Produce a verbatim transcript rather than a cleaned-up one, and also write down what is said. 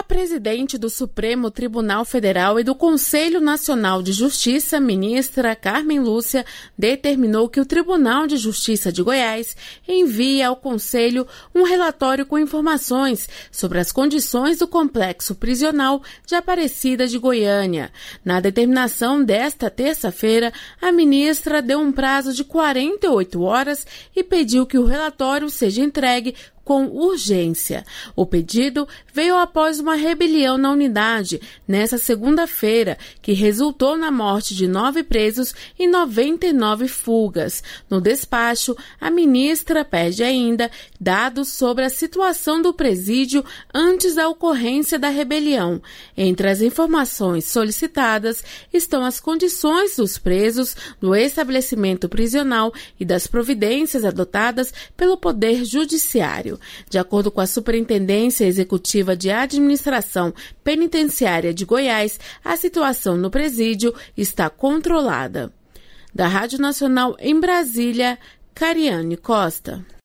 presidente do Supremo Tribunal Federal e do Conselho Nacional de Justiça, ministra Carmen Lúcia, determinou que o Tribunal de Justiça de Goiás envie ao Conselho um relatório com informações sobre as condições do complexo prisional de Aparecida de Goiânia. Na determinação desta terça-feira, a ministra deu um prazo de quarenta e oito horas e pediu que o relatório seja entregue com urgência. O pedido veio após uma rebelião na unidade, nesta segunda-feira, que resultou na morte de nove presos e noventa e nove fugas. No despacho, a ministra pede ainda dados sobre a situação do presídio antes da ocorrência da rebelião. Entre as informações solicitadas estão as condições dos presos, do estabelecimento prisional e das providências adotadas pelo Poder Judiciário. De acordo com a Superintendência Executiva de Administração Penitenciária de Goiás, a situação no presídio está controlada. Da Rádio Nacional em Brasília, Cariane Costa.